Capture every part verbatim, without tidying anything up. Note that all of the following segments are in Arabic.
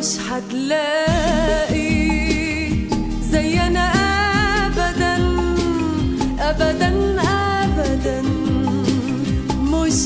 مش هتلاقي زينا أبدا أبدا أبدا، مش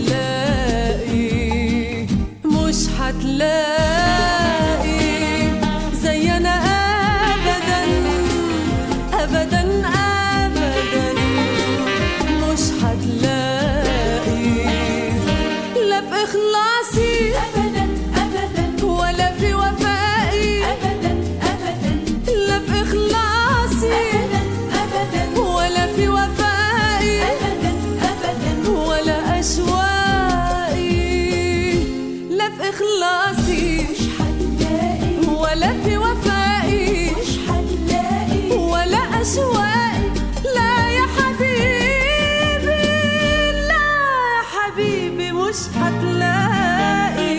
هتلاقي مش هتلاقي زينا أبدا أبدا أبدا، مش هتلاقي لا في إخلاصي أبدا أبدا ولا في وفائي أبدا أبدا، لا في إخلاصي أبدا أبدا ولا في وفائي أبدا أبدا، ولا أشواقي، لا في إخلاصي مش هتلاقي ولا في وفائي مش هتلاقي ولا أشواقي، لا يا حبيبي لا يا حبيبي مش هتلاقي.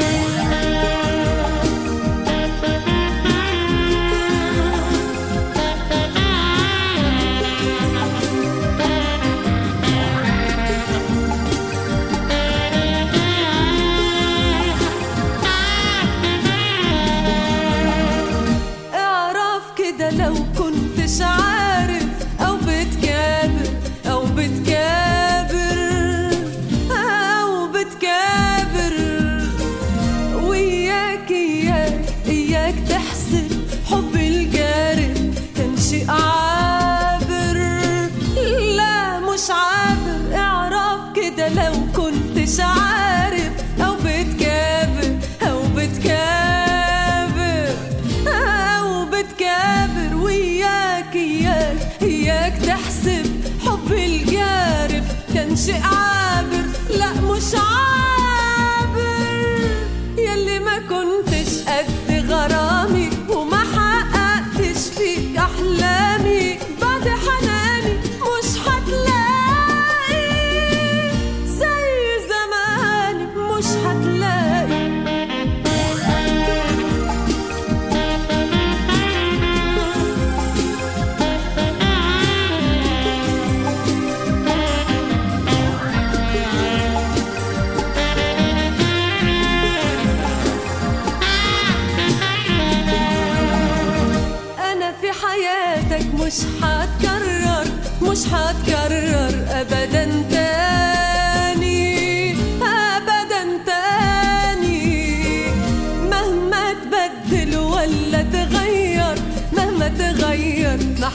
اعرف كده لو كنتش عارف أو بتكابر أو بتكابر أو بتكابر، وإياك إياك إياك تحسب حب الجارف كان شيء عابر، لا مش عابر. اعرف كده لو كنتش عارف أو بتكابر أو بتكابر أو بتكابر، وإياك إياك إياك تحسب حب الجارف كان شيء عابر، لا مش عابر. يلي ما كنتش قد غرامي وما حققتش فيك أحلامي، بعد حناني مش هتلاقي زي زماني، مش هتلاقي. أنا في حياتك مش هتكرر مش هتكرر أبدا تاني أبدا تاني، مهما تبدل ولا تغير مهما تغير ما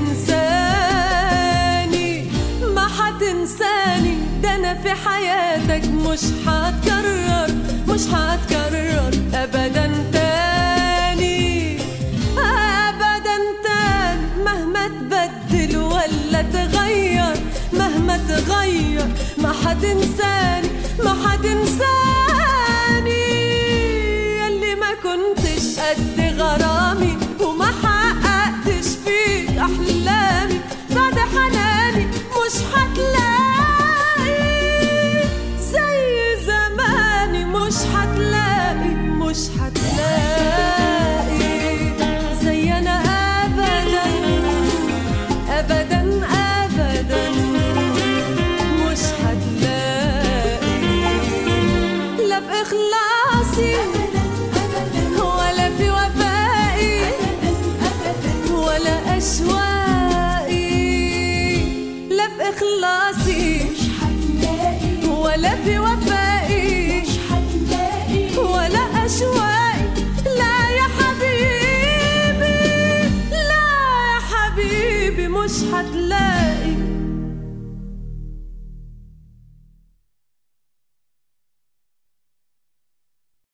حتنساني ما حتنساني. ده أنا في حياتك مش هتكرر مش هتكرر أبدا تاني أبدا تاني، مهما تبدل ولا تغير مهما تغير ما حتنساني ما حتنساني. يلي ما كنتش قد غرامي وما حققتش فيك أحلامي، بعد حناني مش هتلاقي زي زماني، مش هتلاقي مش هتلاقي زينا أبدا أبدا أبدا، مش هتلاقي لا في إخلاصي ولا في وفائي ولا أشواقي، لا في إخلاصي مش هتلاقي ولا في وفائي مش هتلاقي ولا أشواقي، لا يا حبيبي لا يا حبيبي مش هتلاقي.